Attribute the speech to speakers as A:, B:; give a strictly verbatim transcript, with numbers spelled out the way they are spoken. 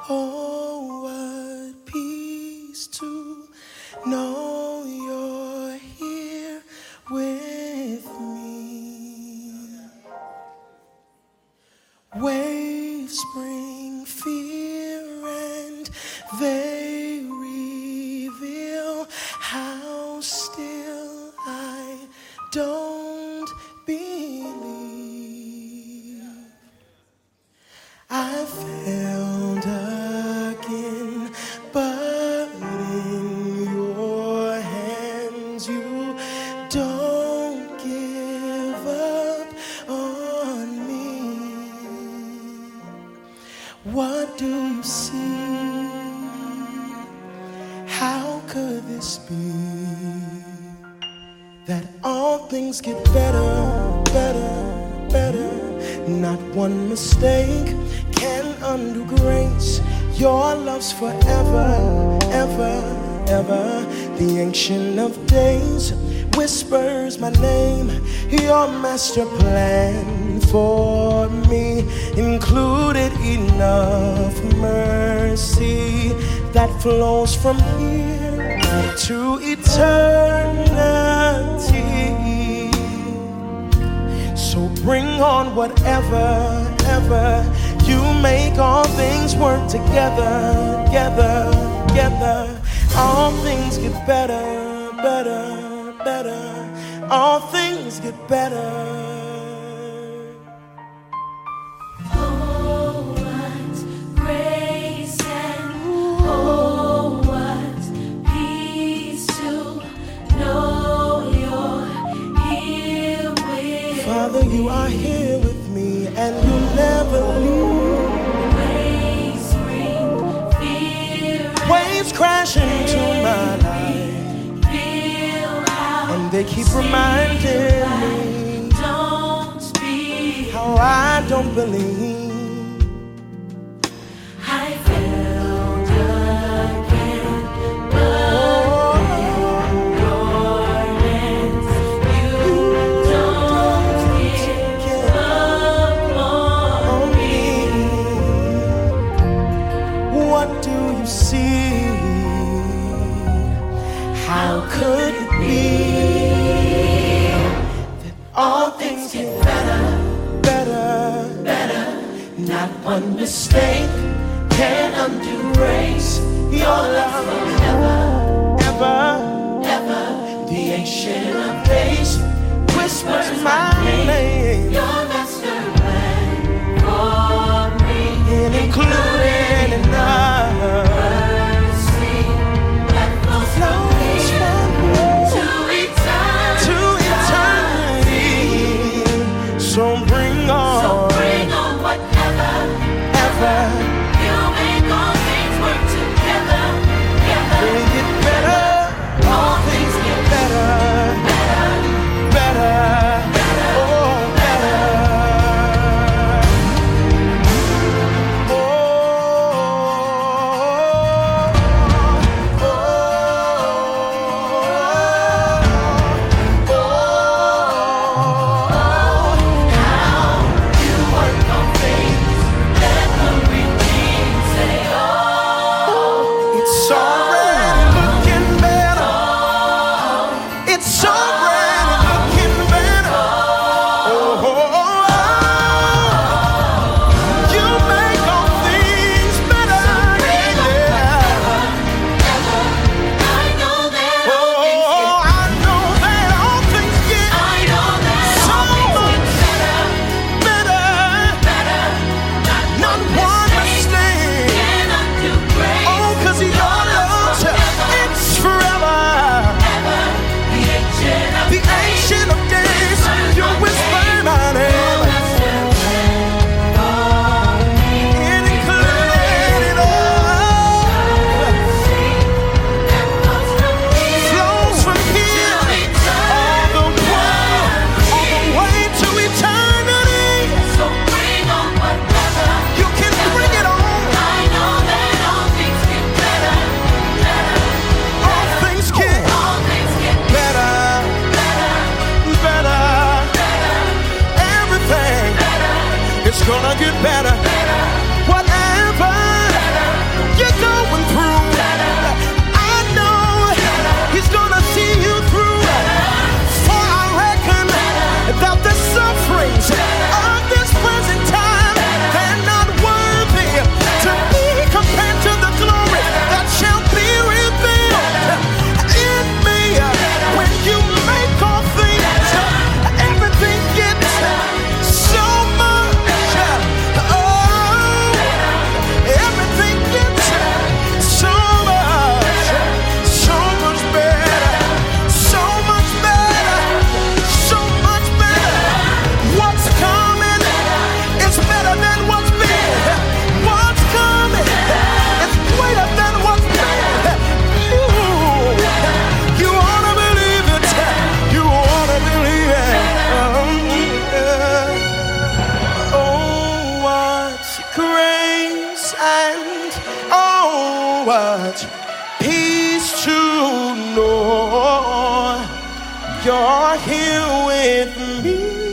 A: Oh, what peace to know you're here with me. Waves bring fear and they reveal how still I don't believe I failed again, but in your hands you don't give up on me. What do you see? How could this be? That all things get better, better, better. Not one mistake can undo grace. Your love's forever, ever, ever. The Ancient of Days whispers my name. Your master plan for me included enough mercy that flows from here to eternity. So bring on whatever, ever. You make all things work together, together, together. All things get better, better, better. All things get better. Father, you are here with me and you'll never leave. Waves bring fear, waves crash into my life, and they keep reminding me how I don't believe. How could it be that all things get better, better, better? Not one mistake can undo grace. Your love forever, ever, ever. The Ancient of Days whispers my name. Your master plan for me, and including enough. So bring on, so bring on whatever, ever. You make all things work together, together. They get better, all things get better, better, better, better. And oh, what peace to know you're here with me.